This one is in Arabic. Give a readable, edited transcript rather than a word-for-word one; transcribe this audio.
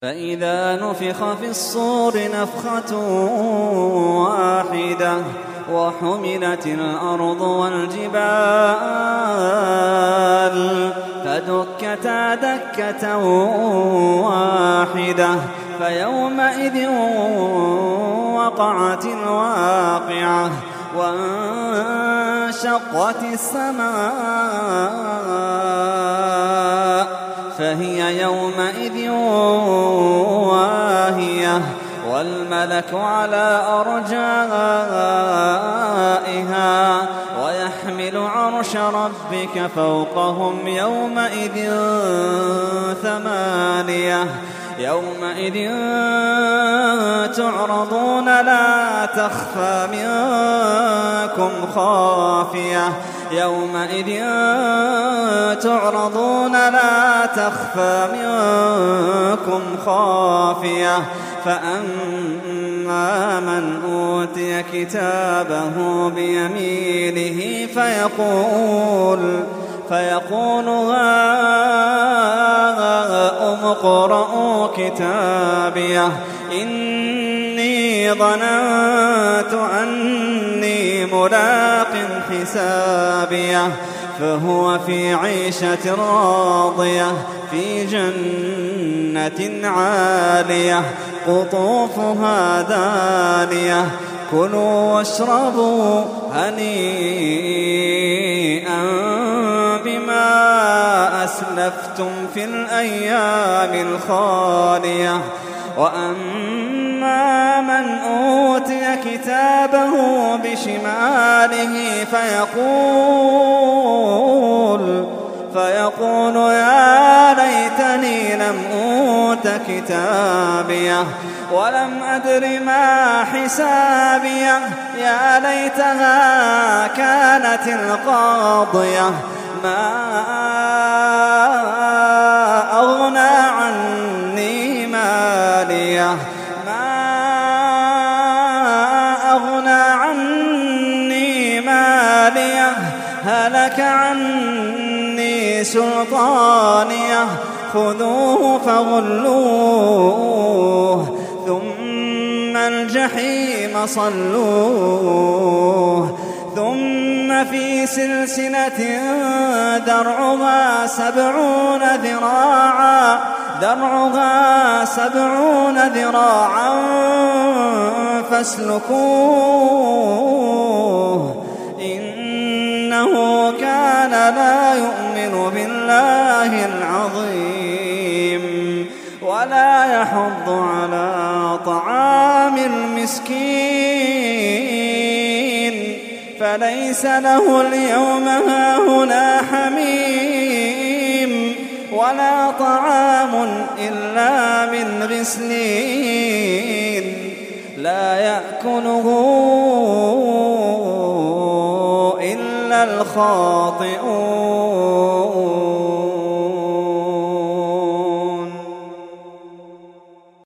فإذا نفخ في الصور نفخة واحدة وحملت الأرض والجبال فدكتا دكة واحدة فيومئذ وقعت الواقعة وانشقت السماء فهي يومئذ واهية والملك على أرجائها ويحمل عرش ربك فوقهم يومئذ ثمانية يومئذ تعرضون لا تخفى منكم خافية يومئذ تعرضون لا تخفى منكم خافية فأما من أوتي كتابه بيمينه فيقول هاؤم اقرءوا كتابيه إني ظننت أني ملاق حسابيه فهو في عيشة راضية في جنة عالية قطوفها دانية كلوا واشربوا هنيئا بما أسلفتم في الأيام الخالية وأما من أوتي كتابه بشماله فيقول يا ليتني لم أوت كتابيه ولم أدر ما حسابيه يا ليتها كانت القاضية ما أغنى عني ماليه هلك عني سلطانيه خذوه فغلوه ثم الجحيم صلوه ثم في سلسلة درعها 70 ذراعا فاسلكوه إنه كان لا يؤمن بالله العظيم ولا يحض على طعام المسكين فليس له اليوم هاهنا حميم ولا طعام إلا من غسلين لا يأكله إلا الخاطئون